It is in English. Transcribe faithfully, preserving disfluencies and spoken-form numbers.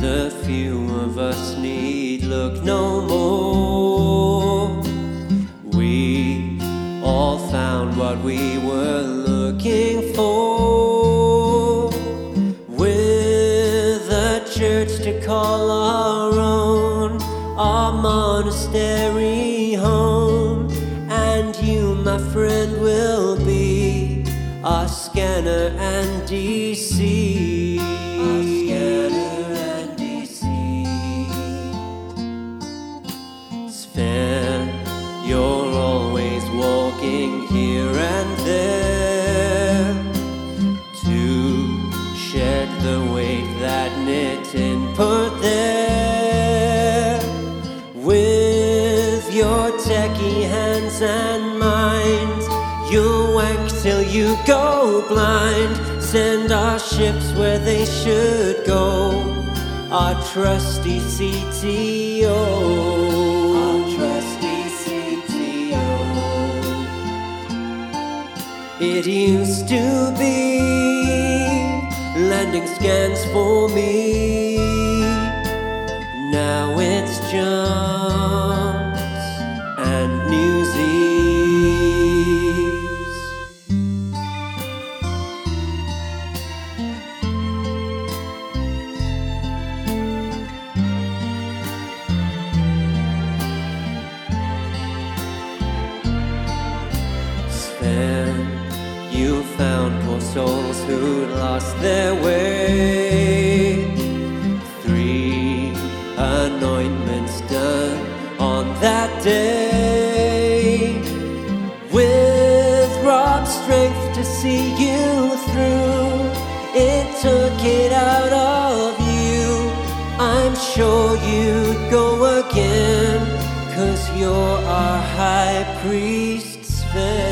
the few of us need look no more. We all found what we were looking for, with a church to call our own, our monastery home. And you, my friend, will be our scanner and D C. Our scanner and D C. Sven, you're always walking here and there to shed the weight that Nitin put there. With your techie hands and minds, you'll wank till you go blind. Send our ships where they should go, our trusty C T O. Our trusty C T O. It used to be landing scans for me, now it's jumps and newsies. Sven, you found poor souls who'd lost their way. Three anointments done on that day, with Rob's strength to see you through. It took it out of you. I'm sure you'd go again, 'cause you're our high priest, Sven.